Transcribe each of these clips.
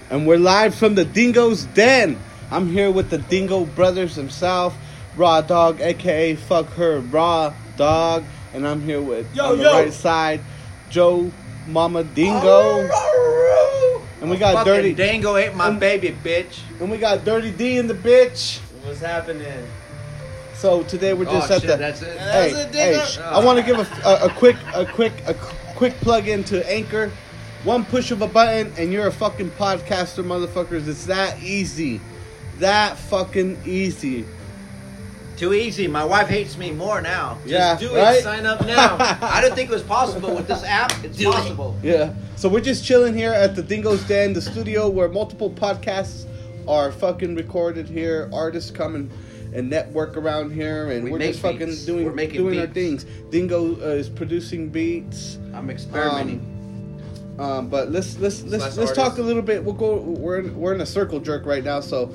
And we're live from the Dingo's Den. I'm here with the Dingo brothers themselves, Raw Dog, aka Fuck Her Raw Dog, and I'm here with on the right side, Joe Mama Dingo. And we got Dirty Dingo ate my baby, bitch. And we got Dirty D in the bitch. What's happening? So today we're just at the. That's it. Hey, I want to give a quick plug into Anchor. One push of a button and you're a fucking podcaster, motherfuckers. It's that easy. That fucking easy. Too easy. My wife hates me more now. Just do it. Sign up now. I didn't think it was possible with this app. It's possible. Yeah. So we're just chilling here at the Dingo's Den, the studio where multiple podcasts are fucking recorded here. Artists come and network around here, and we're just fucking doing our things. Dingo is producing beats. I'm experimenting. But let's talk a little bit. We're in a circle jerk right now, so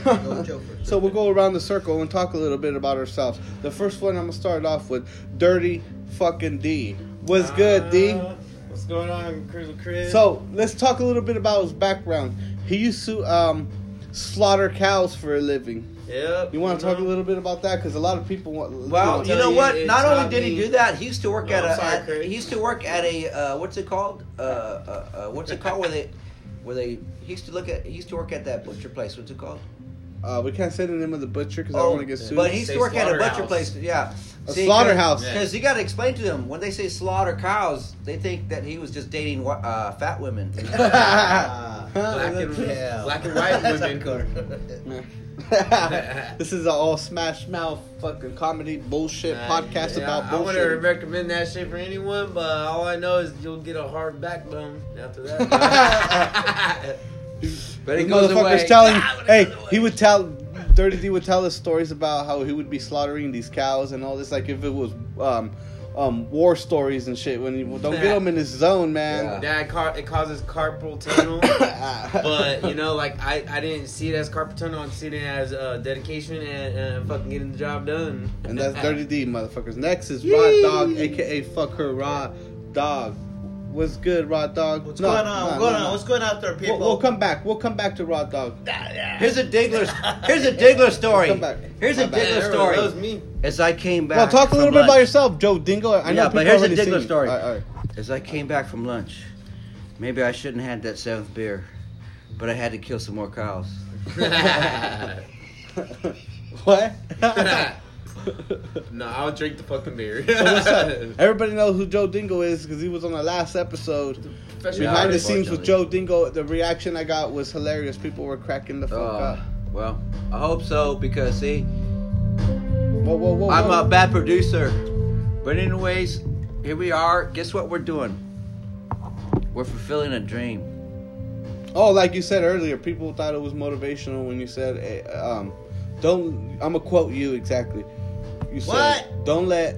so we'll go around the circle and talk a little bit about ourselves. The first one I'm gonna start off with Dirty fucking D. What's good, D? What's going on, Chris? So let's talk a little bit about his background. He used to slaughter cows for a living. Yep. You want to talk a little bit about that? Because a lot of people want. Well, you know what? Not only did he do that, he used to work at a. He used to work at a. What's it called? What's it called? Where they? He used to work at that butcher place. What's it called? We can't say the name of the butcher because I don't want to get sued. But he used to work at a butcher place. Yeah. A slaughterhouse. Because you got to explain to them when they say slaughter cows, they think that he was just dating fat women. Black and white women. This is an all smash mouth fucking comedy bullshit podcast about bullshit. I wouldn't recommend that shit for anyone, but all I know is you'll get a hard backbone after that. But he goes away. He would tell. Dirty D would tell us stories about how he would be slaughtering these cows and all this, like if it was war stories and shit. When you don't get him in his zone, man. Yeah, it causes carpal tunnel. But you know, like I didn't see it as carpal tunnel. I see it as dedication and fucking getting the job done. And that's Dirty D, motherfuckers. Next is Raw Dog, aka Fuck Her Raw Dog. What's good, Raw Dog? What's going on? What's going out there, people? We'll come back. We'll come back to Raw Dog. Here's a Diggler story. Come back. Here's a Diggler story. That was me. As I came back. Well, talk a little bit about yourself, Joe Dingo. I know but here's a Diggler seen story. All right. As I came back from lunch, maybe I shouldn't have had that 7th beer, but I had to kill some more cows. What? No, I'll drink the fucking beer. So what's up? Everybody knows who Joe Dingo is because he was on the last episode. Behind the scenes with Joe Dingo, the reaction I got was hilarious. People were cracking the fuck up. Well, I hope so because see, Whoa. I'm a bad producer. But anyways, here we are. Guess what we're doing? We're fulfilling a dream. Oh, like you said earlier, people thought it was motivational when you said, "Don't." I'm gonna quote you exactly. You said, "Don't let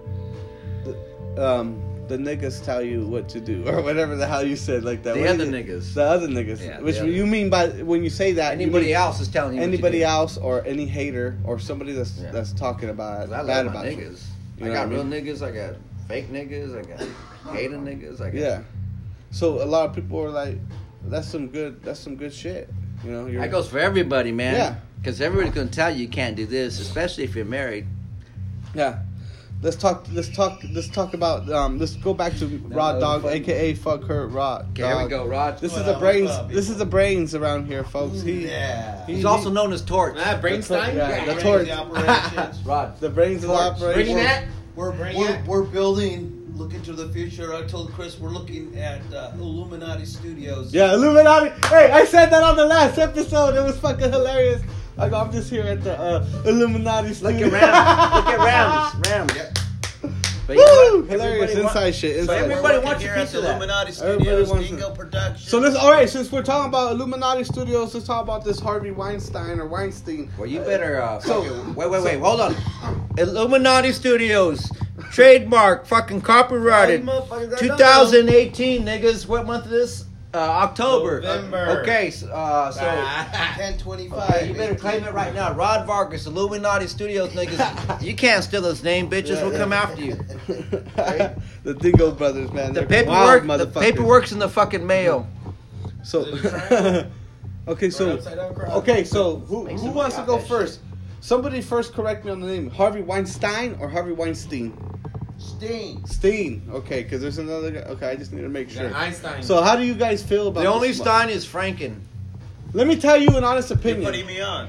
the niggas tell you what to do," or whatever the hell you said, like that. The other niggas. The other niggas. Yeah, Which you mean by when you say that? Anybody else is telling you. Anybody else or any hater or somebody that's talking about bad about niggas. You I got real niggas. I got fake niggas. I got hating niggas. I got So a lot of people are like, "That's some good shit." You know. That goes for everybody, man. Yeah. Because everybody's gonna tell you can't do this, especially if you're married. Yeah. Let's talk about let's go back to Raw Dog, aka Fuck Her Raw Dog. Okay, here we go, Rod. This is the brains around here, folks. He's also known as Torch. Brainstein? The Torch. Rod. The brains of the operation. We're building. Looking to the future. I told Chris we're looking at Illuminati Studios. Yeah, Illuminati. Hey, I said that on the last episode. It was fucking hilarious. I'm just here at the Illuminati Studios. Look at Rams. Yep. But woo! Hilarious inside shit. But everybody wants a piece of that. Illuminati Studios, Dingo Productions. So all right, since we're talking about Illuminati Studios, let's talk about this Harvey Weinstein. Well, you better. Wait, hold on. Illuminati Studios, trademark, fucking copyrighted, 2018, niggas. What month is this? October. November. Okay, so 10/25. Okay, you better claim it right now. Rod Vargas, Illuminati Studios, niggas. You can't steal his name, bitches. We'll come after you. Okay? The Dingo brothers, man. The paperwork's in the fucking mail. So Okay, so upside down cross. who wants to go first? Somebody first correct me on the name. Harvey Weinstein or Harvey Weinstein? Steen. Okay, because there's another guy. Okay, I just need to make sure. Einstein. So how do you guys feel about The only this? Stein is Franken. Let me tell you an honest You're opinion. putting me on.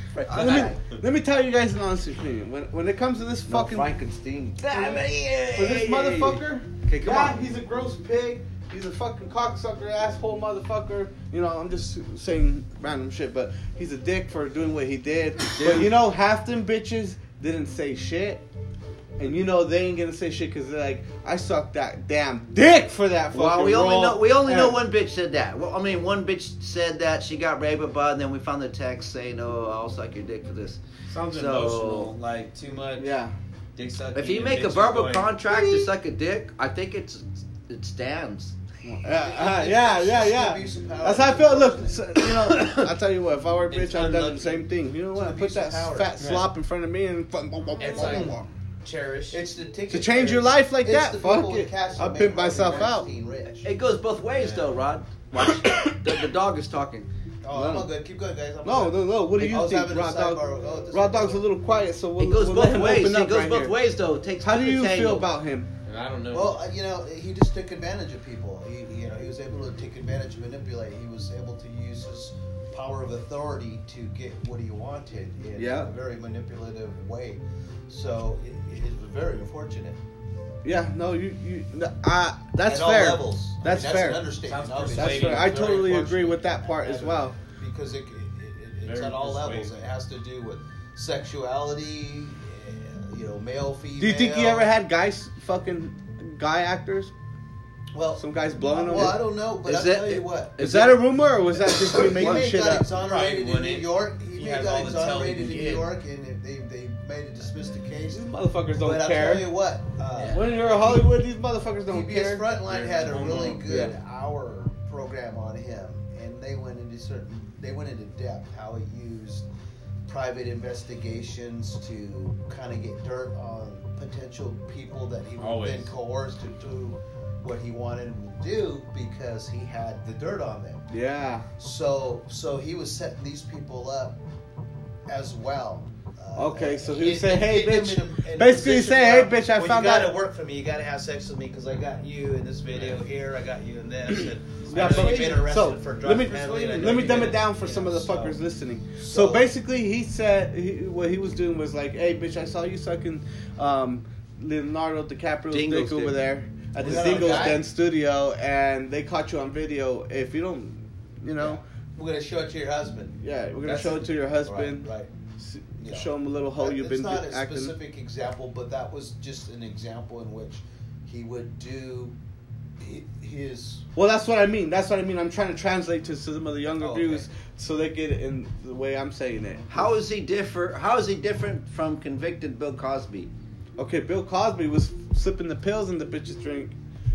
Let me tell you guys an honest opinion. When it comes to this fucking Frankenstein. for this motherfucker, Okay, come on. he's a gross pig. He's a fucking cocksucker, asshole motherfucker. You know, I'm just saying random shit, but he's a dick for doing what he did. But you know, half them bitches didn't say shit. And you know they ain't gonna say shit because they're like, I sucked that damn dick for that fucking Well, we only know And- one bitch said that. Well, I mean, one bitch said that she got raped, but and then we found the text saying, "Oh, I'll suck your dick for this." Sounds So- emotional, like too much. Yeah. Dick sucking. If you and make a bitches verbal going, contract to suck a dick, I think it stands. Yeah. Abuse of power. That's how I feel. Look, so, you know, I'll tell you what. If I were a bitch, It's I'd done unlucky. the same thing. You know what? It's Put that abuse of power. fat slop in front of me and It's like cherish. It's the ticket to change your life like It's that. the Fuck people it. in Castle I'll make pimp Harvey myself out. Weinstein rich. It goes both ways, though, Rod. Watch. the dog is talking. Oh, I'm all good. Keep going, guys. I'm No. What do I you was think, having a Raw Dog? sidebar. Oh, this Raw is- Dog's a little quiet, so we'll It goes we'll both let him ways. open It up goes right both here. ways, though. It takes How do two to you tango. feel about him? I don't know. Well, you know, he just took advantage of people. He was able to take advantage, manipulate. He was able to use his power of authority to get what he wanted in Yeah. a very manipulative way. So it is very unfortunate. Yeah, no, that's At all fair. levels. That's That's fair. an understatement. Sounds obviously. That's persuading. fair. I It's very totally agree unfortunate. with that part as well. Because it's Very at all levels. persuading. It has to do with sexuality, male, female. Do you think he ever had fucking guy actors? Well, Some guys blowing him? Well, I don't know, but Is I'll that- tell you what. Is that a rumor or was that just me He making may shit got up? exonerated in New wouldn't. York. He He may has got all the tell exonerated he in can New get. York, and they made to dismiss the case. These motherfuckers don't But I'll care. tell you what. When you're in Hollywood, these motherfuckers don't PBS care. Frontline had a They're really normal. good hour program on him, and they went into depth how he used private investigations to kind of get dirt on potential people that he would Always. then coerce to do what he wanted them to do because he had the dirt on them. Yeah. So he was setting these people up as well. Okay, so he and- say, and "Hey, getting bitch." them in a Basically, position say, where, "Hey, bitch, I well, found you gotta out." work for me. You gotta have sex with me because I got you in this video here. I got you in this. And Yeah, I know but- you've been arrested so for let me drug handling. I know let me you've dumb been- it down for you some know, of the so- fuckers listening. So so- basically, he said what he was doing was like, "Hey, bitch, I saw you sucking Leonardo DiCaprio's Dingo's dick over dick. there at the Was that on Dingo's guy? Den studio, and they caught you on video. If you don't, We're gonna show it to your husband. yeah, we're gonna That's show it to your husband. Right. s- Yeah. Show him a little hoe you've It's been not a acting." specific example, but that was just an example in which he would do his. Well, that's what I mean. I'm trying to translate to some of the younger Okay. viewers so they get it in the way I'm saying it. How is he different from convicted Bill Cosby? Okay, Bill Cosby was slipping the pills in the bitch's drink.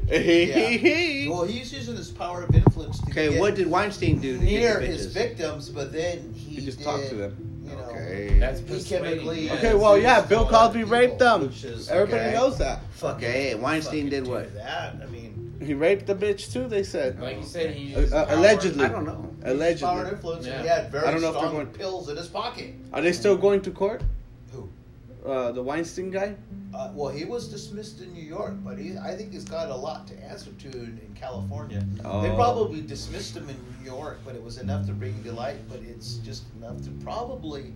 Yeah. Well, he's using his power of influence to Okay, get what did Weinstein do to near get the his bitches? victims, but then He just talked to them. You know, Okay. That's he persuading. chemically. Okay, well, yeah, Bill Cosby people, raped them. which is- Everybody okay. knows that. Okay, Weinstein fucking did do what? That I mean, He raped the bitch too, they said. Like you said, he used power. Allegedly. I don't know. power and Allegedly. influence. And Yeah. he had very I don't know if they're strong going- pills in his pocket. Are they still going to court? Who? The Weinstein guy? Well, he was dismissed in New York, but I think he's got a lot to answer to in California. They Oh. probably dismissed him in New York, but it was enough to bring him to light. But it's just enough to probably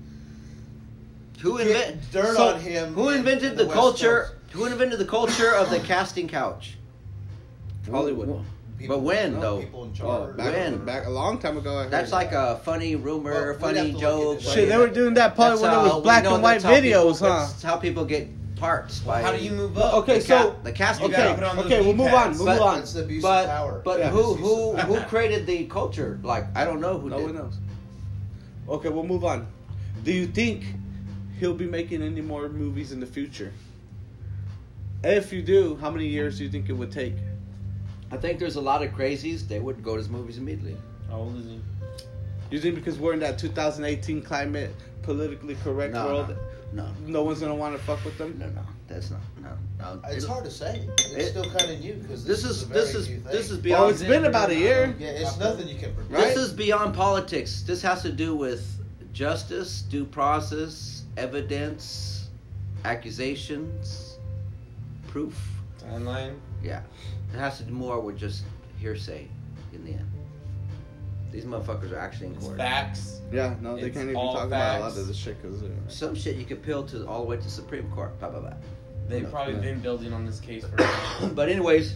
Who get invented dirt on him. Who in invented the the West culture? Coast. Who invented the culture of the casting couch? Hollywood. People- But when, no, though? People in Oh, charge. When? back a long time ago. I heard That's like that. a funny rumor, Well, we'd have funny to look joke. into that. Shit, they were doing that probably when there was black and white videos, huh? That's how people get parts. By How do you move up? Okay, so the casting You gotta couch? put on those okay, we'll knee move on. pads. Move But- on. That's the abuse of power. But Yeah. who created the culture? Like I don't know who No did. one knows. Okay, we'll move on. Do you think he'll be making any more movies in the future? If you do, how many years do you think it would take? I think there's a lot of crazies. They would go to his movies immediately. How old is he? You think because we're in that 2018 climate, politically correct No, world, no, no one's gonna want to fuck with them? no. That's not. No. It's hard to say. It's still kind of new because This is beyond. Oh, it's been about a year. Yeah, it's nothing you can predict. This is beyond politics. This has to do with justice, due process, evidence, accusations, proof. Timeline. Yeah, it has to do more with just hearsay in the end. These motherfuckers are actually in court. Facts. Yeah, no, they It's can't even all talk about a lot facts. of this shit because Some shit you could appeal to all the way to Supreme Court. Blah blah blah. They've probably been building on this case for. But anyways,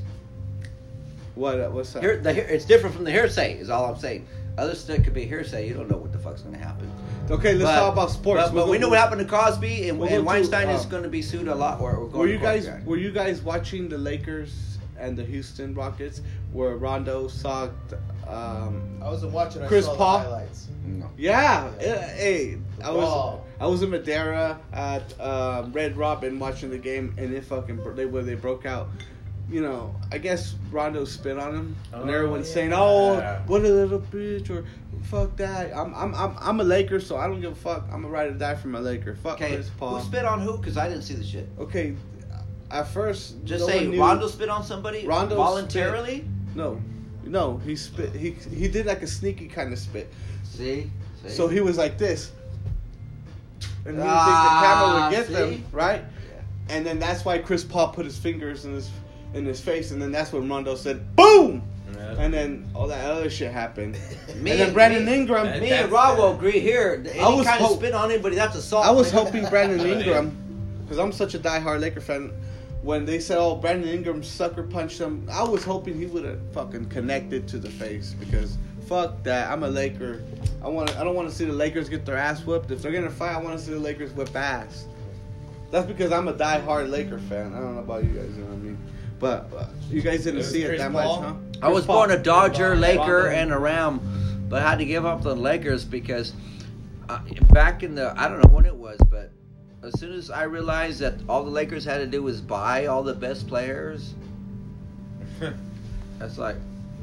what's that? it's different from the hearsay. Is all I'm saying. Other stuff could be hearsay. You don't know what the fuck's gonna happen. Okay, let's talk about sports. But we know what happened to Cosby, and, we'll go and Weinstein to, is going to be sued a lot. Or Were you guys watching the Lakers and the Houston Rockets where Rondo socked I wasn't watching. Chris I saw Paul? the highlights. No. Yeah, hey, I Ball. was in Madeira at Red Robin watching the game, and they broke out. You know, I guess Rondo spit on him, and everyone's saying, "Oh, what a little bitch," or "Fuck that." I'm a Laker, so I don't give a fuck. I'm a ride or die for my Laker. Fuck Okay, Chris Paul. who spit on who? Because I didn't see the shit. Okay, at first, Just no say one knew- Rondo spit on somebody Rondo voluntarily. No, he spit. He did like a sneaky kind of spit. See? So he was like this, and he didn't think the camera would get see? them, right? Yeah. And then that's why Chris Paul put his fingers in his face, and then that's when Rondo said "boom," and then all that other shit happened. And then Brandon Ingram. Me and Rob will agree here. Any I was kind of hope- spit on anybody, that's assault. I was hoping Brandon Ingram, because I'm such a diehard Laker fan. When they said, "Oh, Brandon Ingram sucker punched him," I was hoping he would have fucking connected to the face, because fuck that. I'm a Laker. I don't want to see the Lakers get their ass whooped. If they're gonna fight, I want to see the Lakers whip ass. That's because I'm a diehard Laker fan. I don't know about you guys, you know what I mean? But you guys didn't see it Chris that Paul? much, huh? I was Chris Paul. born a Dodger, Laker, Rondo. and a Ram, but I had to give up the Lakers because back in the, I don't know when it was, but as soon as I realized that all the Lakers had to do was buy all the best players, that's like,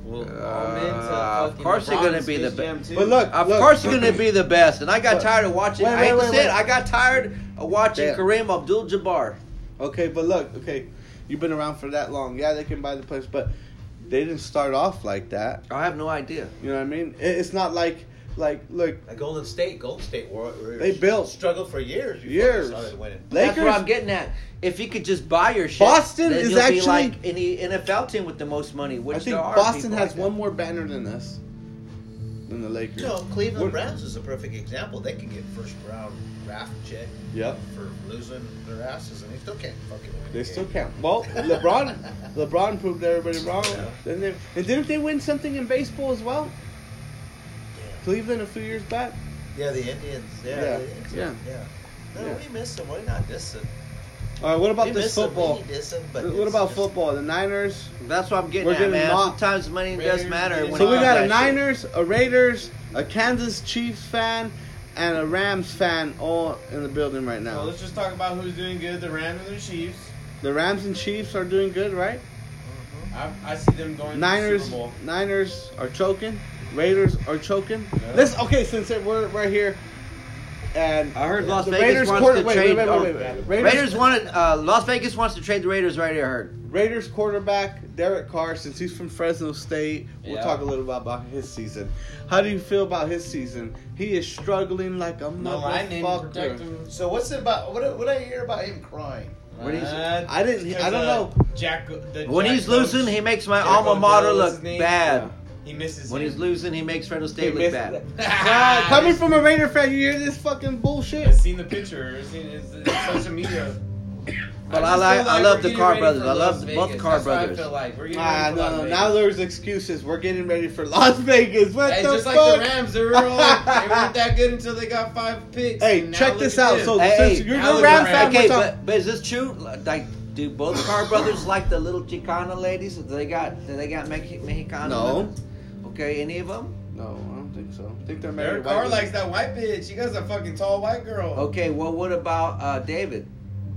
of course they're going to be the best. But look, Of course you're going to be the best. And I got tired of watching, I hate to say it, I got tired of watching Yeah. Kareem Abdul-Jabbar. Okay, but look, you've been around for that long. Yeah, they can buy the players, but they didn't start off like that. I have no idea. You know what I mean? It's not like look, Like Golden State They built- struggled for years. Before Years. They started winning. That's what Lakers. I'm getting at. If you could just buy your shit, Boston then is you'll actually- be like any NFL team with the most money. Which I think there are Boston people has like one that. more banner than us, than the Lakers. You know, Cleveland What- Browns is a perfect example. They can get first round draft check Yep. for losing their asses, and they still can't fucking win. They a still game. count. Well, LeBron proved everybody wrong. And didn't they win something in baseball as well? Cleveland a few years back. Yeah, the Indians. Yeah, The Indians. yeah. No, Yeah. we miss them. We're not dissing. All right, what about We this miss 'em, football? we diss 'em, but What it's about just- football? The Niners. That's what I'm getting We're at, getting man. mocked. Sometimes money does Raiders, matter. Raiders. When So it we comes got to a that shit. Niners, a Raiders, a Kansas Chiefs fan, and a Rams fan all in the building right Well, now. let's just talk about who's doing good. The Rams and the Chiefs. The Rams and Chiefs are doing good, right? I see them going to the Super Bowl. Niners are choking. Raiders are choking. Yeah. Since we're right here, and I heard Las the Vegas Raiders wants quarter- to wait, trade. wait. Raiders wanted. Las Vegas wants to trade the Raiders. Right here, I heard. Raiders quarterback Derek Carr, since he's from Fresno State, we'll Yeah. talk a little about his season. How do you feel about his season? He is struggling like a No lightning, protect motherfucker. him. So what's it about? What I hear about him crying? What do you I don't know. When he's losing, he makes my alma mater look bad. He misses. When him. he's losing, he makes Fresno State look bad. Coming from a Raider fan, you hear this fucking I've bullshit? seen the picture. I've seen it's social media. But just I like- feel I love we're the getting Carr ready brothers. for I love Las both the Vegas. Carr That's what brothers. I feel like we're getting ready for No. Las Vegas. Now there's excuses. We're getting ready for Las Vegas. What Hey, the just fuck? like the Rams, they weren't that good until they got 5 picks. Hey, and now check look this at out. them. So Hey, since you're now a look Ram at fan, Okay, we're talking- but is this true? Like, do both Carr brothers like the little Chicana ladies? Do they got Mexicana? No. women? Okay, any of them? No, I don't think so. I think they're Derek married. Carr white likes that white bitch. She got a fucking tall white girl. Okay, well, what about David?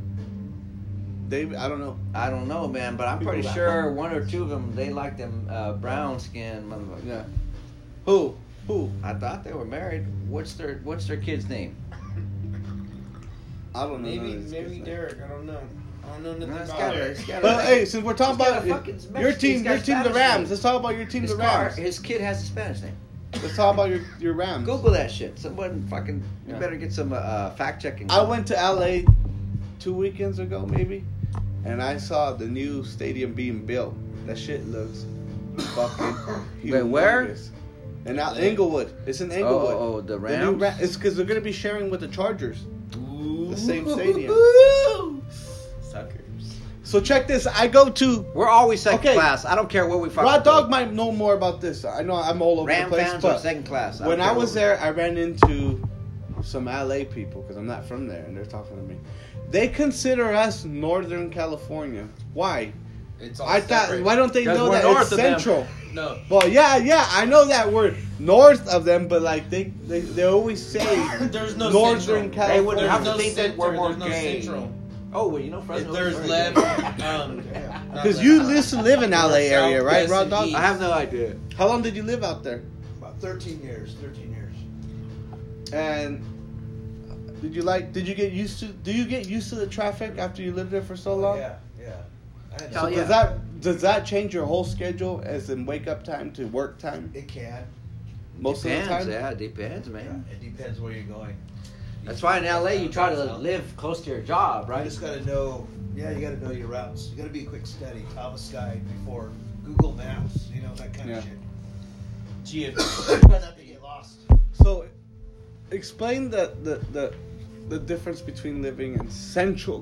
David, I don't know. I don't know, man, but I'm pretty People sure one or two of them, they like them brown skin motherfuckers. Yeah. Who? I thought they were married. What's their kid's name? I don't know. Maybe none of these kids' names. Derek. I don't know. I don't know nothing No, it's about got it. it. But hey, since we're talking He's got about a fucking your Mexican- team, he's got the Spanish Rams. name. Let's talk about your team, His the car, Rams. his kid has a Spanish name. Let's talk about your Rams. Google that shit. Someone fucking. You Yeah. better get some fact checking. I went to LA 2 weekends ago, maybe, and I saw the new stadium being built. That shit looks fucking huge. Wait, where? And out Inglewood. It's in Inglewood. Oh, the The Rams. new it's because they're gonna be sharing with the Chargers, the same stadium. Suckers. So check this. I go to We're always second Okay. class. I don't care what we fucking. Raw Dog do. might know more about this. I know I'm all over Ram the place, fans are but second class. when I was there, I ran into some LA people because I'm not from there, and they're talking to me. They consider us Northern California. Why? It's all I thought. separate. Why don't they 'Cause know we're that north it's of them. central? No. Well, yeah, I know that we're north of them, but like they always say There's no Northern central. They California. wouldn't have to no think that we're center, more there's no gay. central. Oh, well, you know, Fresno. If there's is very left, gay. not Because left. you used to live in LA area, South, right, west, Raw and Dog? east. I have no idea. How long did you live out there? About 13 years. 13 years. And did you get used to? Do you get used to the traffic after you lived there for so long? Yeah. I had Hell So yeah. does that change your whole schedule, as in wake up time to work time? It can. Most Depends, of the time. yeah, it depends, man. It depends where you're going. That's why in LA you try to live close to your job, You right? just gotta know. Yeah, you gotta know your routes. You gotta be a quick study. Thomas Guide before Google Maps. You know that kind Yeah. of shit. GF. Try not to get lost. So, explain the difference between living in Central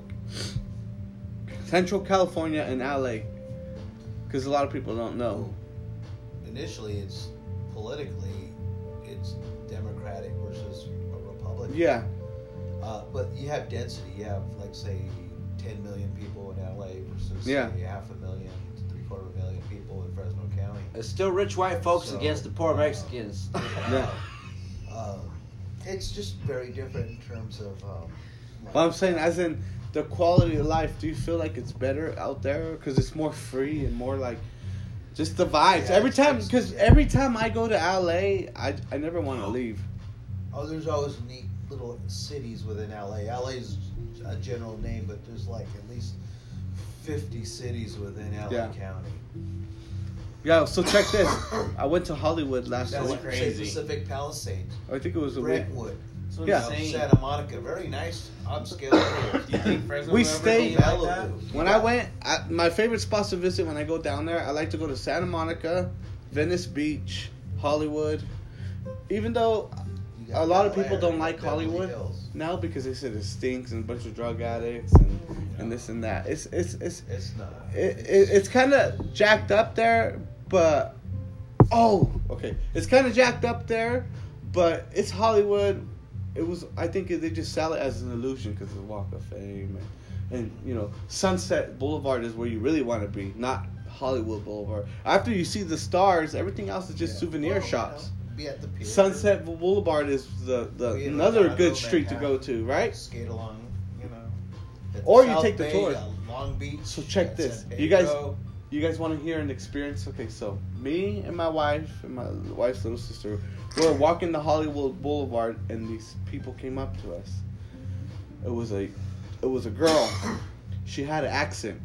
California and LA, because a lot of people don't know. Initially, it's politically, it's Democratic versus a Republican. Yeah, But you have density. You have, like, say, 10 million people in LA versus Yeah. say, 500,000 to 750,000 people in Fresno County. It's still rich white folks So, against the poor Mexicans. yeah. It's just very different in terms of. Well, I'm saying, as in the quality of life. Do you feel like it's better out there because it's more free and more like just the vibes? Yeah, every time I go to LA, I never want to leave. Oh, there's always neat little cities within LA. LA is a general name, but there's like at least 50 cities within LA Yeah. County. Yeah, so check this. I went to Hollywood last That's week. crazy. Pacific Palisades, I think it was a week. Brentwood, That's what Yeah. I'm saying. Santa Monica, very nice upscale areas. Do you think Fresno We will ever stayed- be like that? Malibu. When I went, my favorite spots to visit when I go down there, I like to go to Santa Monica, Venice Beach, Hollywood. Even though You got a lot of LA, people don't you like got Beverly Hollywood Hills. now because they said it stinks and a bunch of drug addicts and this and that. It's It's not. it's kind of jacked up there, but it's kind of jacked up there, but it's Hollywood. I think they just sell it as an illusion because of the Walk of Fame, and Sunset Boulevard is where you really want to be, not Hollywood Boulevard. After you see the stars, everything else is just souvenir shops. Be at the pier. Sunset Boulevard is the Be in another Chicago, good street to go Manhattan. to, right? Skate along, at the Or you South take the Bay, tour. Long Beach. So check at this. San You guys- Pedro. You guys want to hear an experience? Okay, so me and my wife and my wife's little sister were walking the Hollywood Boulevard, and these people came up to us. It was a girl. She had an accent.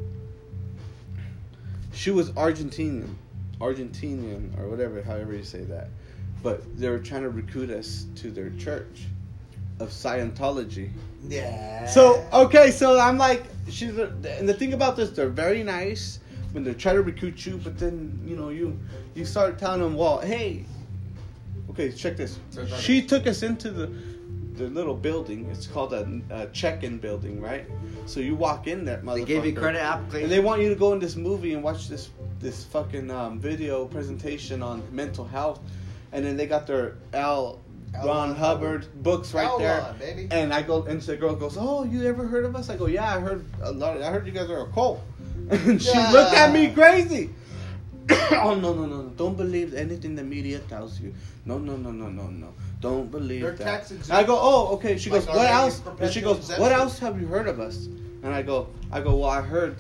She was Argentinian or whatever, however you say that. But they were trying to recruit us to their church of Scientology. Yeah. So I'm like, and the thing about this, they're very nice when they're trying to recruit you, but then you start telling them, well, hey, okay, check this. She took us into the little building. It's called a check-in building, right? So you walk in that motherfucker. They gave you credit application. And they want you to go in this movie and watch this fucking video presentation on mental health, and then they got their Ron Hubbard books right there. Ron, baby. And I go, and the girl goes, "Oh, you ever heard of us?" I go, "Yeah, I heard a lot. I heard you guys are a cult." And she Yeah. looked at me crazy. Oh no! Don't believe anything the media tells you. No. Don't believe They're that. tax exempt. I go, "Oh, okay." She Like goes, our "What lady else?" perpetual And she goes, exemption. "What else have you heard of us?" And I go, "Well, I heard.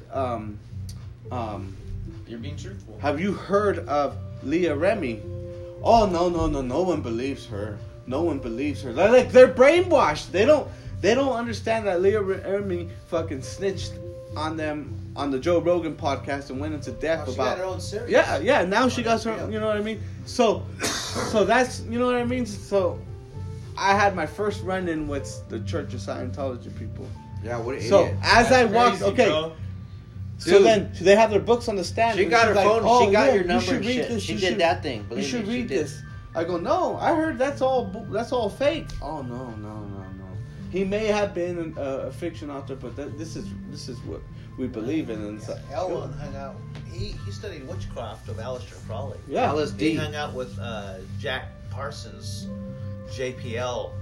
You're being truthful. Have you heard of Leah Remy?" Oh no one believes her. No one believes her. They're brainwashed. They don't understand that Leah Remy fucking snitched on them on the Joe Rogan podcast and went into depth She about got her own series. yeah. Now she got her, you know what I mean. So that's, you know what I mean. So I had my first run-in with the Church of Scientology people. Yeah, what an So idiot. as I walked, crazy, okay. bro. So Dude. then they have their books on the stand. She and got she's her phone. "Oh, She got yeah, your you number should and read shit. this, She you did should- that thing. You Believe should me, she read did. this. I go, no, I heard that's all fake. Oh no. He may have been a fiction author, but this is what we believe in. And it's like, Elwin hung out. He studied witchcraft of Aleister Crowley. yeah, LSD. He hung out with Jack Parsons, JPL,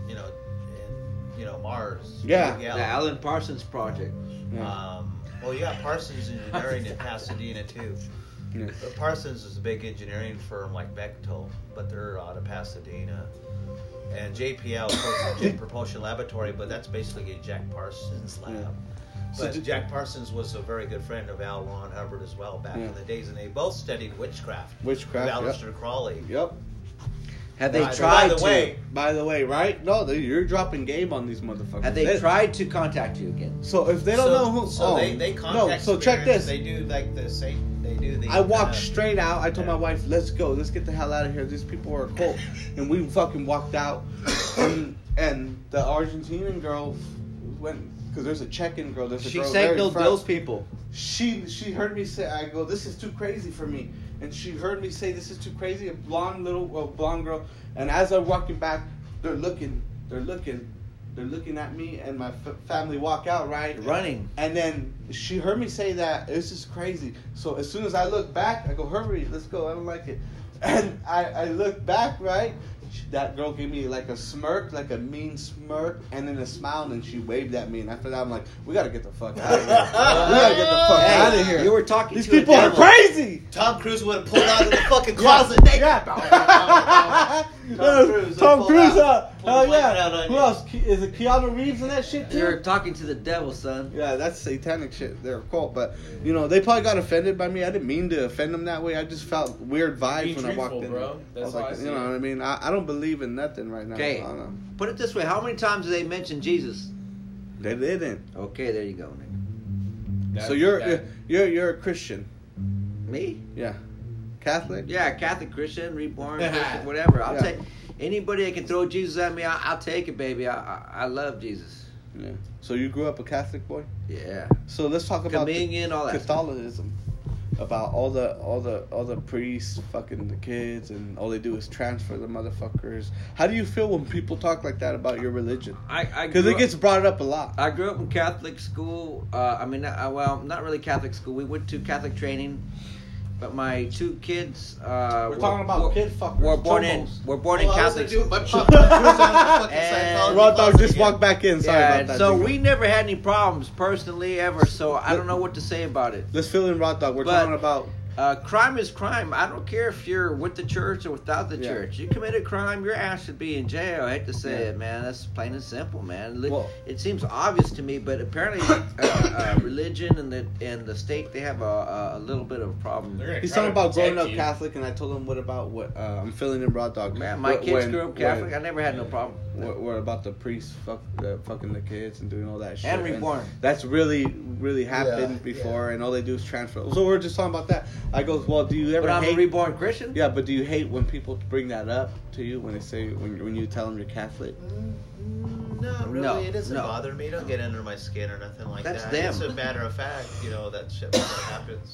and Mars. Yeah. The Alan Parsons Project. yeah. Well, you got Parsons Engineering in Pasadena too. Yeah. But Parsons is a big engineering firm like Bechtel, but they're out of Pasadena. And JPL, of course, is Jet Propulsion Laboratory, but that's basically a Jack Parsons lab. Yeah. So But Jack Parsons was a very good friend of L. Ron Hubbard as well back Yeah. in the days, and they both studied witchcraft. Witchcraft, With Aleister Crowley. Yep. Have they By tried the way, By the way, right? No, you're dropping game on these motherfuckers. Have they tried to contact you again? So if they don't know who, So they contact. No, so check spirits. this. They do like the same. They do the. I walked straight out. I told my wife, "Let's go. Let's get the hell out of here. These people are a cult." And we fucking walked out. And the Argentinian girl went, because there's a Chechen girl. There's a She girl there in signaled front. those people. She heard me say, I go, "This is too crazy for me." And she heard me say, "This is too crazy." A blonde girl. And as I'm walking back, they're looking at me and my family walk out, right? You're running. And then she heard me say that, "This is crazy." So as soon as I look back, I go, "Hurry, let's go. I don't like it." And I look back, right? That girl gave me like a smirk, like a mean smirk, and then a smile, and then she waved at me. And after that, I'm like, "We gotta get the fuck out of here. We gotta get the fuck Hey, out of here." you were talking These to a people are devil. crazy. Tom Cruise would have pulled out of the fucking closet. Yeah. Cruise, Tom pull Cruise. out. Pull Hell the blanket out yeah. on Who you. else? Is it Keanu Reeves in that shit too? You're talking to the devil, son. Yeah, that's satanic shit. They're a cult, but they probably got offended by me. I didn't mean to offend them that way. I just felt weird vibes Be when I walked truthful, in. bro. I That's was how like, I see you know it. what I mean? I don't believe in nothing right now. Okay. I don't know. Put it this way: how many times do they mention Jesus? They didn't. Okay, there you go, nigga. So you're a Christian, Me? yeah? Catholic? Yeah, Catholic, Christian, reborn, Christian, whatever. I'll Yeah. take anybody that can throw Jesus at me. I'll take it, baby. I love Jesus. Yeah. So you grew up a Catholic boy? Yeah. So let's talk about Communion, all that. Catholicism. About all the priests fucking the kids, and all they do is transfer the motherfuckers. How do you feel when people talk like that about your religion? Because it gets brought up a lot. I grew up in Catholic school. Not really Catholic school. We went to Catholic training, but my two kids. We're talking about kid fuckers. Were born in Catholic school. And- Raw Dog just walked back in. Sorry Yeah, about that. so Dingo. we never had any problems personally ever. So I don't know what to say about it. Let's fill in Raw Dog. We're But- talking about. Crime is crime. I don't care if you're with the church or without the Yeah. church. You committed crime, your ass should be in jail. I hate to say Yeah. it, man. That's plain and simple, man. Well- It seems obvious to me, but apparently, religion and the state, they have a little bit of a problem. He's talking about growing up Catholic, and I told him, "What about what?" I'm filling in Raw Dog. Man, my kids grew up Catholic. I never had no problem. What about the priests fucking the kids and doing all that shit? And reborn. That's really happened Yeah, before, and all they do is transfer. So we're just talking about that. I goes, "Well, do you ever But I'm hate?" a reborn Christian. Yeah, but do you hate when people bring that up to you when they say when you tell them you're Catholic? No, really, No, it doesn't no. bother me. It don't get under my skin or nothing like That's that. them. It's a matter of fact, that shit that happens.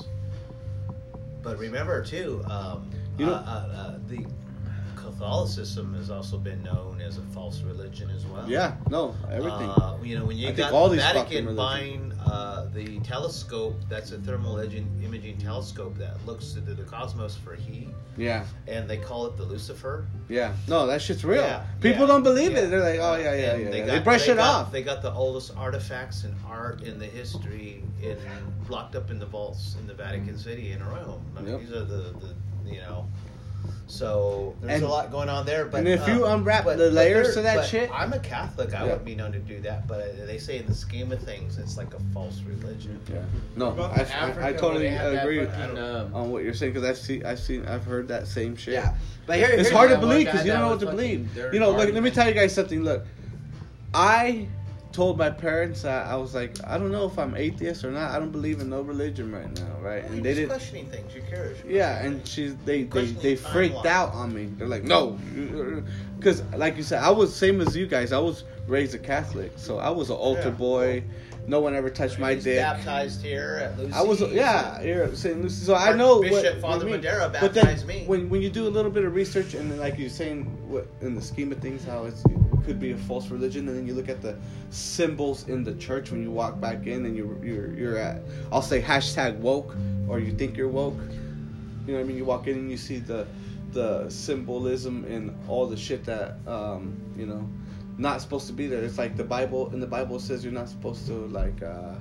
But remember too, the Catholicism has also been known as a false religion as well. Yeah, no, everything. When you I think got all the these fucking Vatican religions. buying the telescope, that's a thermal imaging telescope that looks into the cosmos for heat, Yeah, and they call it the Lucifer. yeah. No, that shit's real. Yeah, People yeah, don't believe yeah. it. They're like, "Oh yeah, And They brush it off. They got the oldest artifacts and art in the history locked up in the vaults in the Vatican City in Rome. I mean, Yep. these are the. So there's And- a lot going on there. But and if you unwrap the layers to that shit- I'm a Catholic. I Yeah. wouldn't be known to do that. But they say in the scheme of things, it's like a false religion. Yeah. No, What about I Africa, totally where they have that agree fucking, on what you're saying because I've heard that same shit. Yeah. But It's here's hard to that one believe guy because you that don't know what was to believe. fucking- they're Look, retarded, let me tell you guys something. Look, I told my parents that I was like, I don't know if I'm atheist or not. I don't believe in no religion right now, right? And they didn't questioning things. You're curious. Yeah, and they freaked out on me. They're like, no, because like you said, I was same as you guys. I was raised a Catholic, so I was an altar boy. No one ever touched my dick. Baptized here at Lucy. I was here at St. Lucy, so I know Bishop Father Madera baptized me. When you do a little bit of research and then, like you're saying, what in the scheme of things, how it could be a false religion, and then you look at the symbols in the church when you walk back in, and you're at, I'll say #woke, or you think you're woke. You know what I mean? You walk in and you see the symbolism in all the shit that you know, not supposed to be there. It's like in the Bible says you're not supposed to like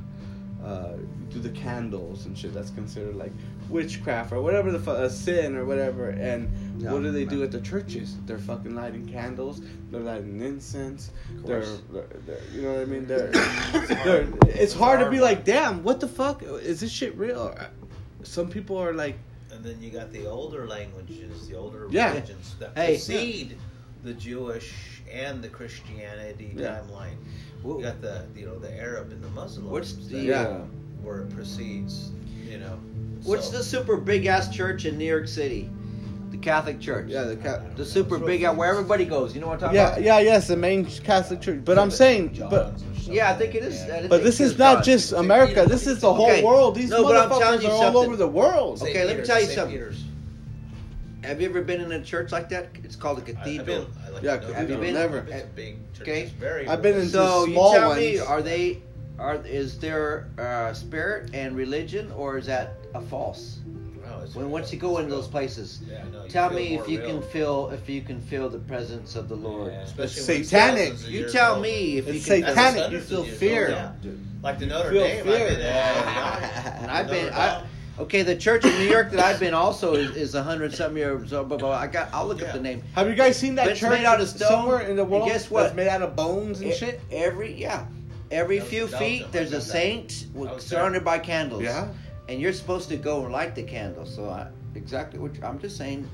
do the candles and shit. That's considered like witchcraft or whatever a sin or whatever. And what do they do at the churches? They're fucking lighting candles. They're lighting incense. They're you know what I mean? It's hard to be like, damn, what the fuck is this shit real? Some people are like. And then you got the older languages, the older religions that precede the Jewish and the Christianity timeline. You got the Arab and the Muslim. What's where it precedes, you know. What's the super big ass church in New York City? The Catholic Church. Yeah, the super big where everybody goes. You know what I'm talking about? Yes, the main Catholic Church. But I'm saying, I think it is. But this is not just America. This is the whole world. These motherfuckers are all over the world. Okay, let me tell you something. Have you ever been in a church like that? It's called a cathedral. Have you been? Never. It's a big church. Okay. I've been in small small you tell ones. me, is there spirit and religion, or is that a false? Once you go into those places, tell me if you can feel the presence of the Lord. It's satanic. You tell me if it's you can. Satanic. You feel fear. Like the Notre Dame. I've been. Okay, the church in New York that I've been also is 100-something years old. I'll look up the name. Have you guys seen that It's church made out of stone somewhere in the world? And guess what? That's made out of bones and shit. Every few feet there's a saint surrounded by candles. Yeah. And you're supposed to go and light the candle. So exactly what I'm just saying.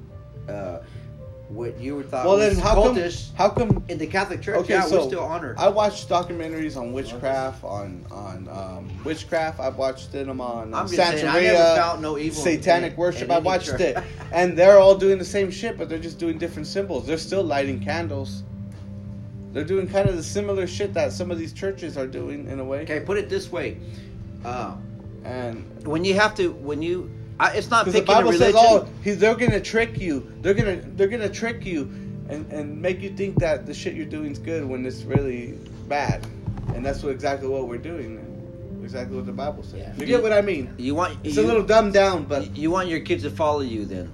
What you were thought. Well, was then cultish, how come in the Catholic Church? Okay, we so still honor. I watched documentaries on witchcraft, on witchcraft. I've watched them on I'm just saying, I never Santeria, found no evil satanic in worship. any I watched church. it, and they're all doing the same shit, but they're just doing different symbols. They're still lighting candles. They're doing kind of the similar shit that some of these churches are doing in a way. Okay, put it this way. And it's not because picking the Bible a religion. says, they're gonna trick you. They're gonna trick you and make you think that the shit you're doing is good when it's really bad. And that's exactly what we're doing. Exactly what the Bible says. Yeah. You get what I mean? It's a little dumbed down, but you want your kids to follow you then.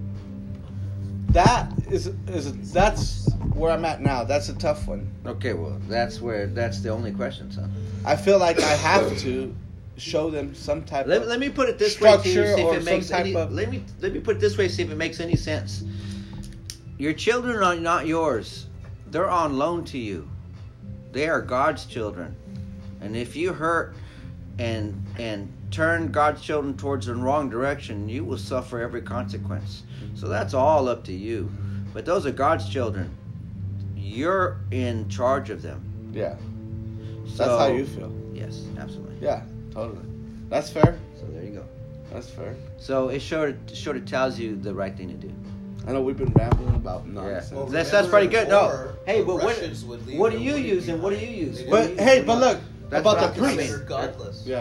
That's where I'm at now. That's a tough one. Okay, well, that's the only question, son. I feel like I have to show them some type of Let me put it this way, see structure if or it makes some any. type of. Let me put it this way, see if it makes any sense. Your children are not yours; they're on loan to you. They are God's children, and if you hurt and turn God's children towards the wrong direction, you will suffer every consequence. So that's all up to you. But those are God's children. You're in charge of them. Yeah. So, That's how you feel. Yes, absolutely. Yeah, totally. That's fair. So there you go. That's fair. So it sort of tells you the right thing to do. I know we've been rambling about nonsense. Well, that's pretty good. No, hey, but what do you use and what do you use? But hey, but look That's about what the I'm priest. saying. Godless. Yeah.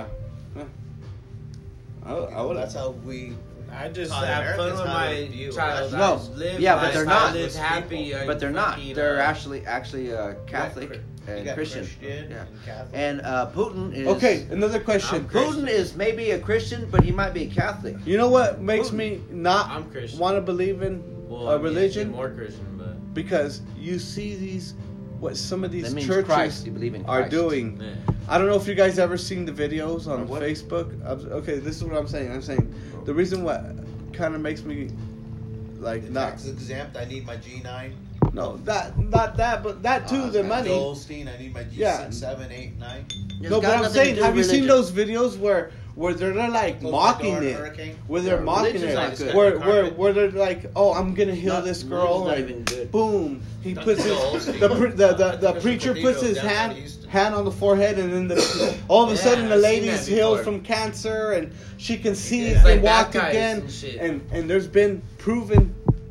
I would. That's how we. I just Taught have fun Americans with how to my view child. No. I just live Yeah, but life, they're I not. live happy. But they're not. They're actually Catholic You and got Christian. and Catholic. And Putin is Okay, another question. Putin is maybe a Christian, but he might be a Catholic. You know what makes me not I'm Christian. want to believe in a religion? More Christian, but Because you see what some of That these means churches Christ. You believe in are Christ. doing. man. I don't know if you guys ever seen the videos on What? Facebook. Okay, this is what I'm saying. I'm saying the reason what kind of makes me like not Tax exempt. I need my G9. no not that but that too the money. Goldstein. I need my G6, Yeah. 7, 8, 9. It's No, but got I'm nothing to saying, do have you with seen religion. those videos where they're like Close mocking the door, it, hurricane. where they're Yeah, mocking religion's it, not good. where they're like, oh, I'm gonna heal Not- this girl, religion's not and even good. boom, he Not puts the his goals. the preacher puts his Downtown Houston. hand on the forehead, and then all of a Yeah, sudden the I've seen lady's that healed before. from cancer, and she can see Yeah. and Like walk baptized again, and shit. and there's been proven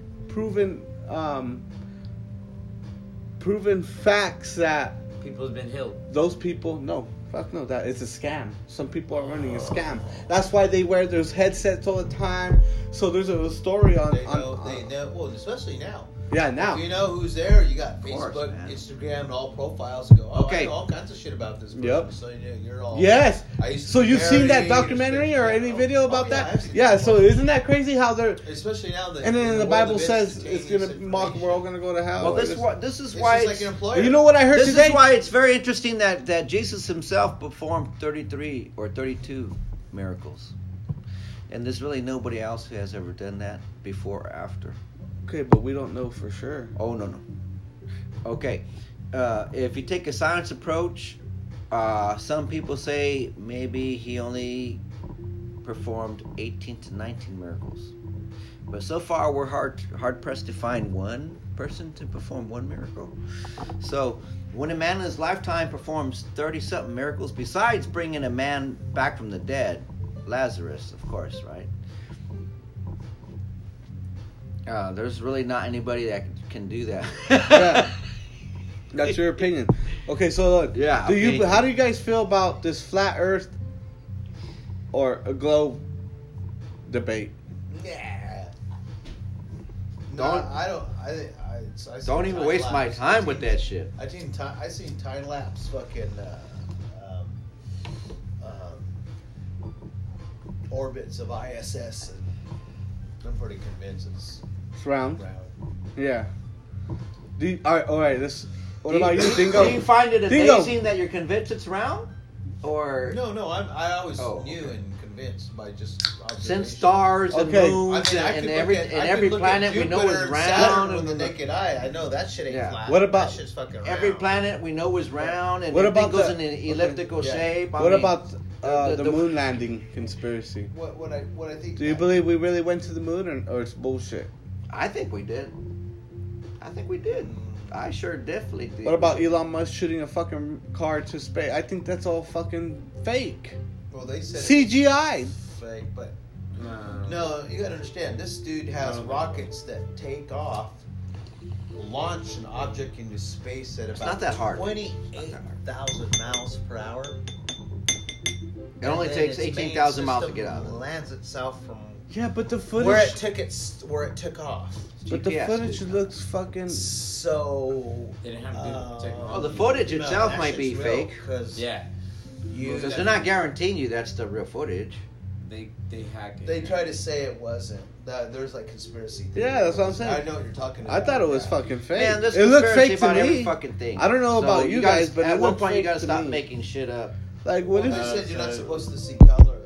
facts that People's been healed. those people, no, fuck no, that is a scam. Some people are running a scam. That's why they wear those headsets all the time. So there's a story on, They know. Well, especially now. yeah, now. If you know who's there, you got course, Facebook, man. Instagram, and all profiles go. Oh, Okay. I know all kinds of shit about this person. Yep. So you're all. Yes. I used to So be you've seen that married, documentary or any video about yeah, that? I've seen Yeah. that So one. isn't that crazy how they're? Especially now that. And then in the world Bible of says it's gonna instantaneous mock. We're all gonna go to hell. Well, or this this- is It's why just like it's, an employer. You know what I heard this today? is why it's very interesting that Jesus himself performed 33 or 32 miracles, and there's really nobody else who has ever done that before or after. Okay, but we don't know for sure. Oh no. Okay, if you take a science approach, some people say maybe he only performed 18 to 19 miracles, but so far we're hard pressed to find one person to perform one miracle. So when a man in his lifetime performs 30-something miracles, besides bringing a man back from the dead, Lazarus, of course, right? There's really not anybody that can do that. Yeah. That's your opinion. Okay, so look. Yeah, Do you? okay. How do you guys feel about this flat Earth or a globe debate? Yeah. No, Don't- I don't. I seen Don't even time waste my lapse. time with that shit. I seen time lapse fucking orbits of ISS, and I'm pretty convinced it's It's round. round. Yeah. All right. What Do you- about you, Dingo? Do you find it Dingo. amazing that you're convinced it's round? Or No, I always Oh, knew okay. and convinced by just observation. since stars and Okay. moons I and could every look at, I every could look at planet we know Jupiter is and round, Saturn with and the naked eye. I know that shit ain't Yeah. flat. What about- that shit's fucking every round. planet we know is round, and What everything about goes the- in an elliptical Yeah. shape. I What mean, about the the- moon landing conspiracy? What I think? Do you believe we really went to the moon, or it's bullshit? I think we did. I sure definitely did. What about Elon Musk shooting a fucking car to space? I think that's all fucking fake. Well, they said CGI. it's fake, but no, you gotta understand. This dude has rockets that take off, launch an object into space at about not that hard. 28,000 miles per hour. It only And then takes its 18,000 main miles to system get out of it. Lands itself from Yeah, but the footage. where it took off. But the GPS, footage dude. looks fucking. So They didn't have to do the technology. Oh, the footage no, itself that might be shit's real, fake. because Yeah, Because they're not guaranteeing you that's the real footage. they hack it. They try to say it wasn't. There's like conspiracy theories. Yeah, that's what I'm saying. I know what you're talking about. I thought it was yeah. fucking fake. Man, this it looked conspiracy fake to about every me. fucking thing. I don't know about you guys, but at it one looked point you fake gotta to stop me. making shit up. Like, what Well, is they it? said you're not so- supposed to see color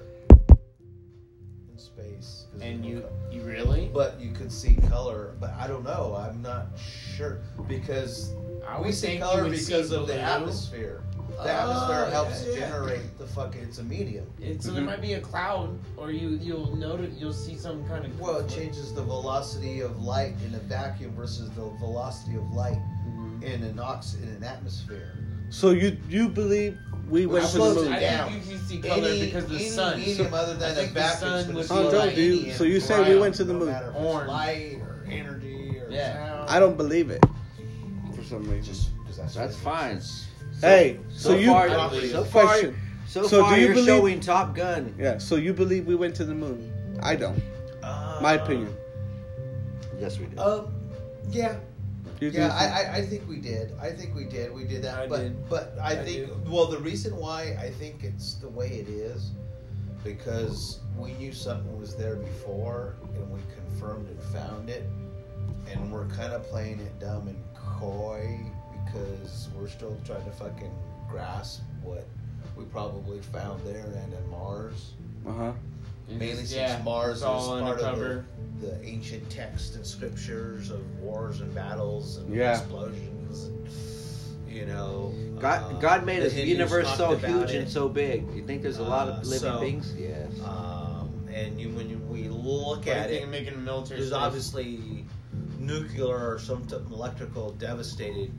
in space. 'cause And you you know color. really? But you could see color. But I don't know. I'm not sure because I we would see think color you would because see of the blue. atmosphere. The atmosphere helps generate the fucking. It's a medium. So there might be a cloud, or you'll notice you'll see some kind of. Well, it changes the velocity of light in a vacuum versus the velocity of light in an atmosphere. So you believe we went to the supposed moon? to- I down. think you can see color because of the sun. medium other I than a think the vacuum sun is would gonna be see Oh, like Joe, do you, any so you say we brown, went to the no moon? matter if it's Orange. light or energy or Yeah. sound. I don't believe it. For some reason. Just because That's what it fine. is. Hey, so you. far, Property so is- far, Question. so So far do you you're believe- showing Top Gun. Yeah. So you believe we went to the moon? I don't. My opinion. Yes, we did. Yeah. You Yeah, think- I think we did. I think we did. We did that. I did. But I think, do. well, the reason why I think it's the way it is, because we knew something was there before, and we confirmed and found it, and we're kind of playing it dumb and coy because we're still trying to fucking grasp what we probably found there and in Mars. Uh-huh. Mainly since Yeah, Mars it's is all part of undercover. the ancient texts and scriptures of wars and battles and Yeah. explosions. And, You know, God made the this Hindus universe talked so about huge it. and so big. You think there's a lot of living So, beings? Yes. And when we look at it, making a military there's space? obviously nuclear or some electrical devastated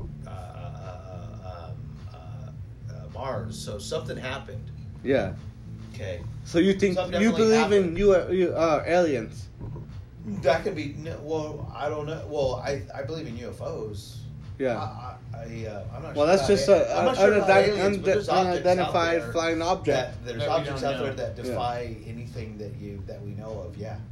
Mars. So something happened. Yeah. Okay. So you think Something you definitely believe happened. in aliens? That could be. Well, I don't know. Well, I believe in UFOs. Yeah. I'm not Well, sure that's about just I'm not sure about aliens, but there's objects out unidentified there flying object. There's That we objects don't out there know. that defy anything that we know of. Yeah.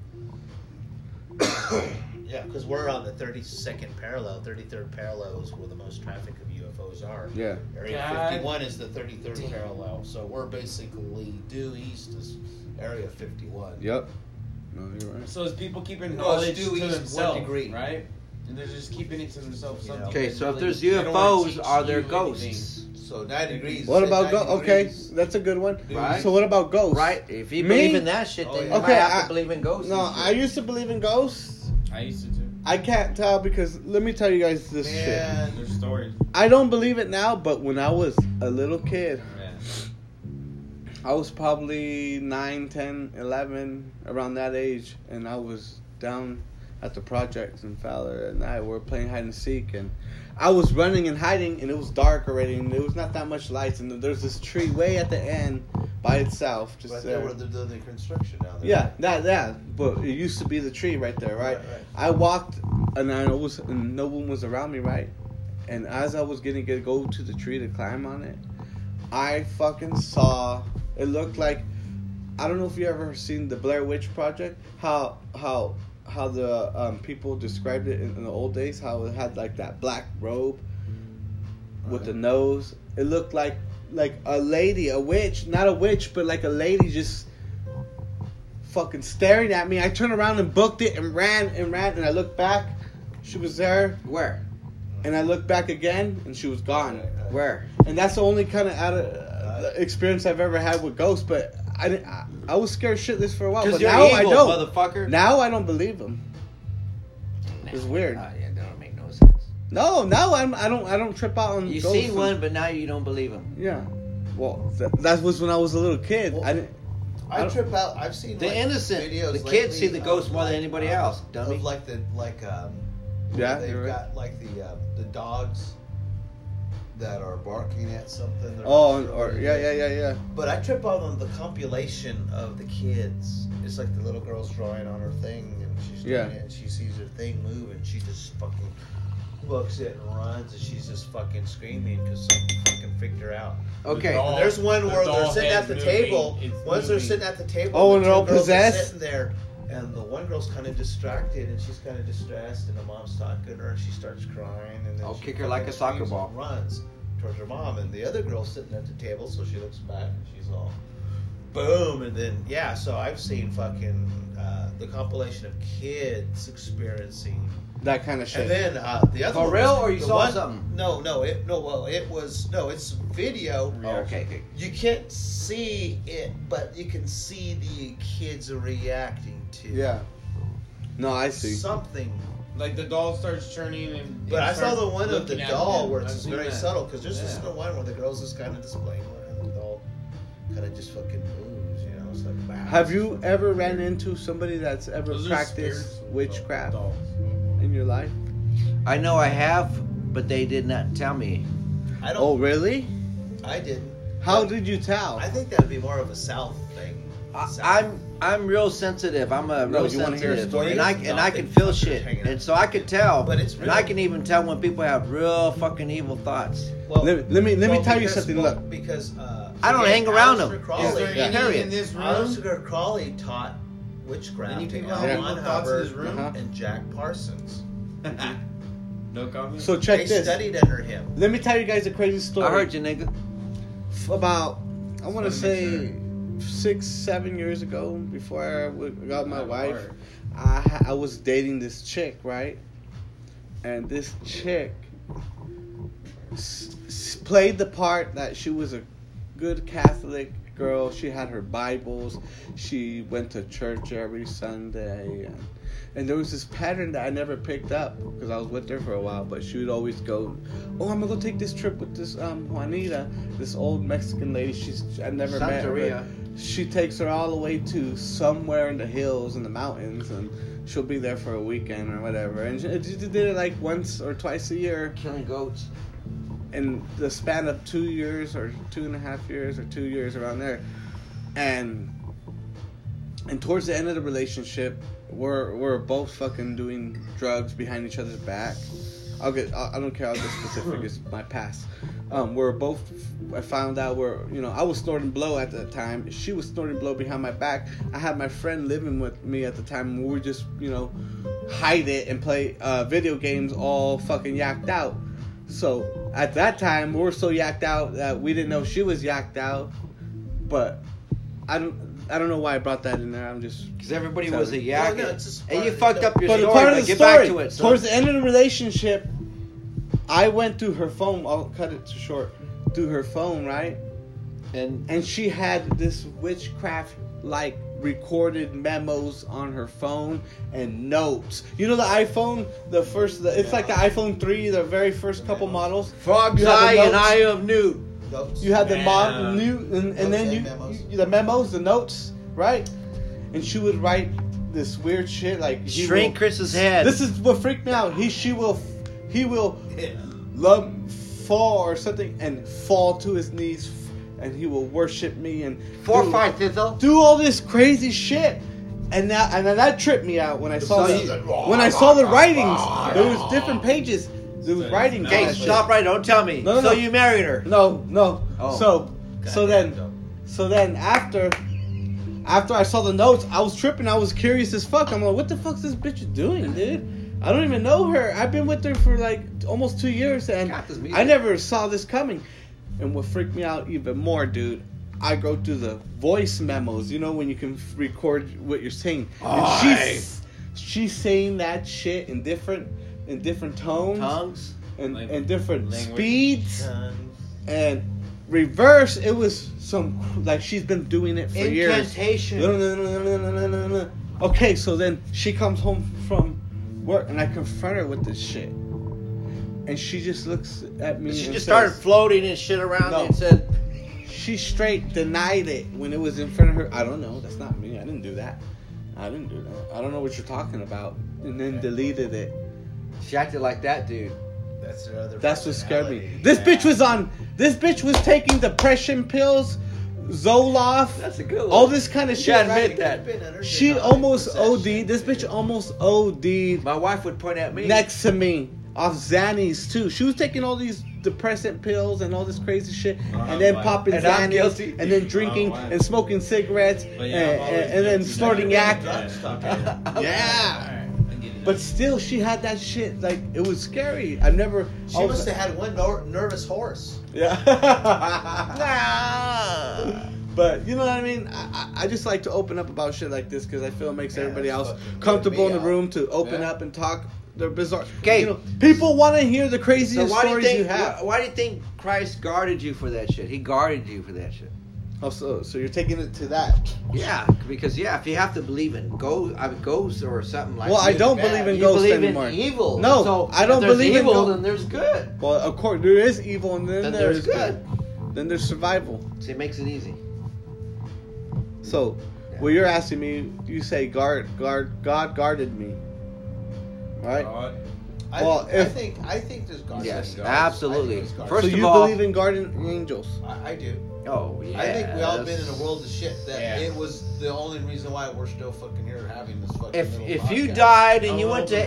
Yeah, because we're on the 32nd parallel. 33rd parallel is where the most traffic of UFOs are. Yeah. Area God 51 is the 33rd parallel, so we're basically due east is Area 51. Yep. No, you're right. So is people keeping No, it's knowledge due to east 1 themselves, degree. right? And they're just keeping it to themselves. You know. Something Okay, that so if really- there's they don't wanna UFOs, teach are there you ghosts? anything. So 9 degrees. What say about 9 Okay, degrees. that's a good one. Right. So what about ghosts? Right? If you Me? believe in that shit, Oh, then yeah. you might Okay, have to believe in ghosts. No, and shit. I used to believe in ghosts. I used to too. I can't tell because let me tell you guys this shit. Man, There's stories. I don't believe it now, but when I was a little kid, Yeah. I was probably 9, 10, 11, around that age, and I was down at the projects in Fowler at night. We were playing hide and seek, and I was running and hiding, and it was dark already, and there was not that much lights, and there's this tree way at the end by itself, just right there. there where they're doing the construction now. Yeah, that. But it used to be the tree right there, right? Right. I walked, and and no one was around me, right? And as I was getting to go to the tree to climb on it, I fucking saw. It looked like, I don't know if you ever seen the Blair Witch Project. How the people described it in the old days. How it had like that black robe with the nose. It looked like a lady, a witch, not a witch, but like a lady just fucking staring at me. I turned around and booked it and ran, and I looked back. She was there. Where? And I looked back again, and she was gone. Where? And that's the only kind of experience I've ever had with ghosts. But I was scared shitless for a while. Because But you're now evil, I don't. motherfucker. Now I don't believe them. It's weird. Yeah, that don't make no sense. No, now I don't trip out on You ghosts. seen one, but now you don't believe him. Yeah. Well, that was when I was a little kid. Well, I didn't. I trip out. I've seen The like, innocent, videos the lately kids see the ghost of, more than like, anybody else, dummy. Of Yeah, they've you're right. got like the dogs that are barking at something. They're Oh, not sure or what it yeah. is. But I trip out on the compilation of the kids. It's like the little girl's drawing on her thing, and she's doing it, and she sees her thing move, and she just fucking books it and runs, and she's just fucking screaming because something fucking freaked her out. Okay. doll- There's one the where they're doll sitting head's at the moving. table. It's Once they're moving. sitting at the table, Oh, the and they're all two girls are possessed? sitting there, and the one girl's kind of distracted, and she's kind of distressed, and the mom's talking to her, and she starts crying, and then I'll she kick her like fucking a soccer screams ball. and runs towards her mom, and the other girl's sitting at the table, so she looks back, and she's all, boom, and then yeah. So I've seen fucking the compilation of kids experiencing. That kind of shit. And then the other For one real, was or you the saw one- something? It's video. Okay. You can't see it, but you can see the kids reacting to Yeah. No, I see. something. Like the doll starts churning and. But I and saw starts the one of the looking at doll them. where I've it's seen very that. subtle, because there's this Yeah. one where the girl's just kind of displaying one, and the doll kind of just fucking moves. You know, it's like wow. Have you ever ran into somebody that's ever Those are practiced spirits, witchcraft dolls. in your life? I know I have, but they did not tell me. I Oh, don't. really? I didn't. How did you tell? I think that'd be more of a South thing. I'm real sensitive. I'm a No, real you wanna hear a sensitive, story? and I can feel Nothing. shit, Hanging and so I could tell. But it's and real. I can even tell when people have real fucking evil thoughts. Well, Let me tell you because- something. well, Look, because I don't again, hang around Aleister them. Is Crowley, there Yeah. any Period. in this room? Aleister Crowley taught witchcraft Any to people L. have Ron evil thoughts in Hubbard this room? Uh-huh. and Jack Parsons. No comment. so check They this. studied under him. Let me tell you guys a crazy story. I heard you, nigga. About, I want to Just wanna say, make 6-7 years ago, before I got my Not wife, hard. I was dating this chick, right? And this chick played the part that she was a good Catholic girl. She had her Bibles. She went to church every Sunday. And And there was this pattern that I never picked up because I was with her for a while. But she would always go, "Oh, I'm gonna go take this trip with this Juanita, this old Mexican lady. I never met her. She takes her all the way to somewhere in the hills in the mountains, and she'll be there for a weekend or whatever. And she did it like once or twice a year, killing goats. In the span of 2 years or 2.5 years or 2 years around there, and towards the end of the relationship, we're both fucking doing drugs behind each other's back. I don't care. I'll get specific. It's my past. I found out I was snorting blow at the time. She was snorting blow behind my back. I had my friend living with me at the time, and we would just, hide it and play video games all fucking yacked out. So at that time, we were so yacked out that we didn't know she was yacked out. But I don't know why I brought that in there. I'm just because everybody was a yak, No, and you fucked up your but story. part of the Get story, back to it. So. Towards the end of the relationship, I went through her phone. I'll cut it short. Through her phone, right? And she had this witchcraft like recorded memos on her phone and notes. You know the iPhone, it's like the iPhone 3, the very first couple models. Frog's Eye and Eye of Newt. You had the model Newt, and then the memos, the notes, right? And she would write this weird shit like shrink Chris's head. This is what freaked me out. He will fall or something and fall to his knees, and he will worship me and do all this crazy shit. And that tripped me out when I saw the writings. There was different pages. There was writing. Okay, stop right. Don't tell me. No. You married her? No. Oh. So then after I saw the notes, I was tripping. I was curious as fuck. I'm like, what the fuck's this bitch doing, dude? I don't even know her. I've been with her for like almost 2 years, and I never saw this coming. And what freaked me out even more, dude, I go through the voice memos. You know when you can record what you're saying, and she's saying that shit in different tongues and different speeds and reverse. It was some like she's been doing it for years. Incantation. Okay, so then she comes home from work, and I confront her with this shit, and she just looks at me. She just started floating and shit around and said, she straight denied it when it was in front of her. I don't know. That's not me. I didn't do that. I don't know what you're talking about. And then deleted it. She acted like that, dude. That's what scared me. This bitch was taking depression pills, Zoloft. That's a good one. All this kind of shit. Admit that. She almost OD'd. This bitch almost OD'd. My wife would point at me. Next to me. Off Xannies too. She was taking all these depressant pills and all this crazy shit, and then popping Xannies, and then drinking and smoking cigarettes, and then snorting yak. Yeah. But still, she had that shit. Like, it was scary. I've never. She must have had one nervous horse. Yeah. But you know what I mean? I just like to open up about shit like this because I feel it makes everybody else comfortable in the room to open up and talk. They're bizarre. Okay, people want to hear the craziest stories you have. Why do you think Christ guarded you for that shit? He guarded you for that shit. Oh, so you're taking it to that? Yeah, because if you have to believe in ghosts or something like that. Well, I don't believe in ghosts anymore. In evil. No, so I don't believe in evil. Then there's good. Well, of course there is evil, and then there's good. Then there's survival. So it makes it easy. So, well, you're asking me. You say God guarded me, right? I think there's God. Yes, absolutely. First of all, believe in guardian angels? I do. Oh yeah. I think we all been in a world of shit that it was the only reason why we're still fucking here having this fucking. If you died and you went to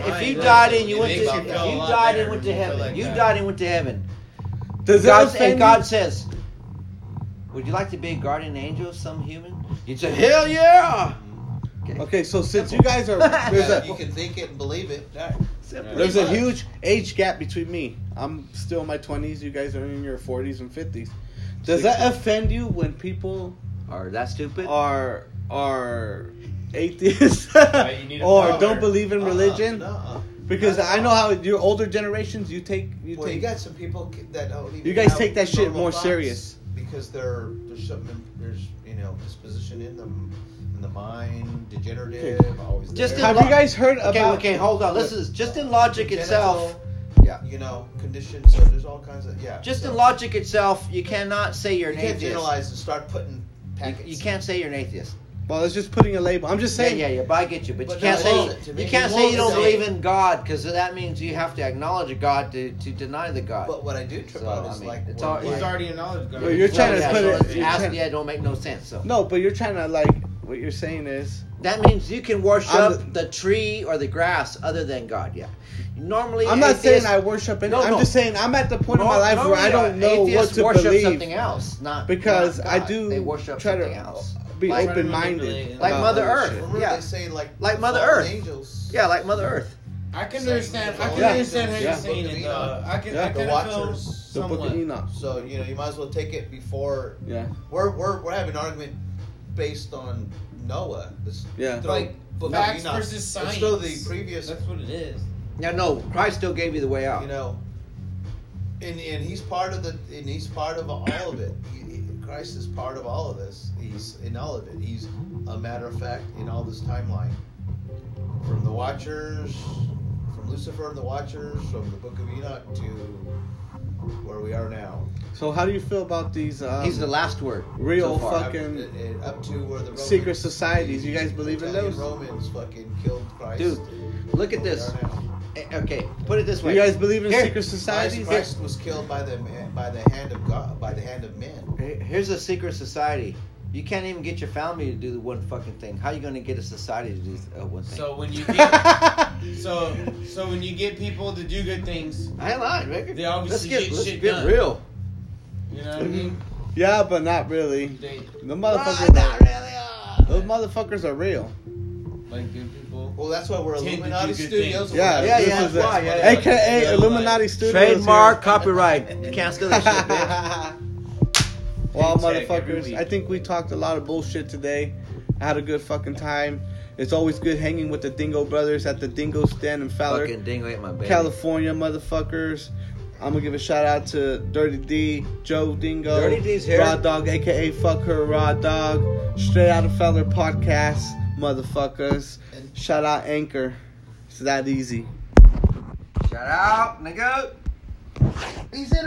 heaven, God says, would you like to be a guardian angel of some human? You'd say, hell yeah. Okay, so since you guys are, you can think it and believe it. There's a huge age gap between me. I'm still in my 20s. You guys are in your 40s and 50s. Does that offend you when people are that stupid? Are atheists or don't believe in religion? Because I know how your older generations you got some people that don't even. You guys take that shit more serious because there's disposition in them in the mind, degenerative, always Just there. Have you guys heard about? Okay, hold on. This is just in logic itself. Yeah. You know, conditions. So there's all kinds of Just so in logic itself, you cannot say you're you an can't atheist. generalize and start putting packets. You can't say you're an atheist. Well, it's just putting a label. I'm just saying. Yeah. But I get you. But you But can't no, say listen, to me, you can't you say you won't don't say- believe in God because that means you have to acknowledge a God to deny the God. But what I do trip So, out I is mean, like it's when, all- He's like, already acknowledged God. Well, you're trying to put so it- it's you're ask, trying- yeah, it don't make no sense. So No, but you're trying to like. What you're saying is. that means you can worship I'm the tree or the grass other than God. Yeah. Normally, I'm not saying atheists- I worship it. No, I'm no. just saying I'm at the point in my life where I don't know what atheists to worship believe something else, not because not I God. do They worship try something to else. be Like- open-minded, Like about Mother other Earth. shit. remember Yeah. they say like Like the Mother fallen Earth. angels. Yeah, like Mother Earth. I can Same understand. I thing. can Yeah. understand how Yeah. you're saying it. I can. Yeah. I The kind of feel Watchers. The Book of somewhat. Enoch. So you know you might as well take it before Yeah, we're having an argument based on Noah. Let's Yeah. throw Like Book of facts Enoch. versus Let's science. throw the previous. That's what it is. Yeah, no, Christ still gave you the way out. You know, and he's part of all of it. Christ is part of all of this. He's in all of it. He's a matter of fact in all this timeline. From the Watchers, from Lucifer and the Watchers, from the Book of Enoch to where we are now. So how do you feel about these? He's the last word. real so far. fucking Up to where the Romans, secret societies. You guys believe in Italian those? Romans fucking killed Christ. Dude, look at Where we this. are now. Okay, put it this way. You guys believe in Here. secret societies? Christ was killed by the hand of God, by the hand of men. Here's a secret society. You can't even get your family to do the one fucking thing. How are you going to get a society to do one thing? So when you get so when you get people to do good things, I ain't lying, Rick. They obviously let's get shit get done. real. you know what I mean? Yeah, but not really. They The motherfuckers. not really. Those motherfuckers are real. like good people. Well, that's why we're Tend to do Illuminati good Studios. things. Yeah, Yeah, this yeah, is that's why, it. yeah, yeah. AKA Yeah, Illuminati like- Studios. Trademark, copyright. You can't steal that shit, bitch. Well, Paycheck every motherfuckers, week. I think we talked a lot of bullshit today. I had a good fucking time. It's always good hanging with the Dingo Brothers at the Dingo Stand in Fowler, Fucking dingo ate my baby. California, motherfuckers. I'm gonna give a shout out to Dirty D, Joe Dingo, Dirty D's here. Raw Dog, aka Fuck Her Raw Dog, Straight Out of Fowler podcast, motherfuckers. Shout out Anchor. It's that easy. Shout out, nigga. He's in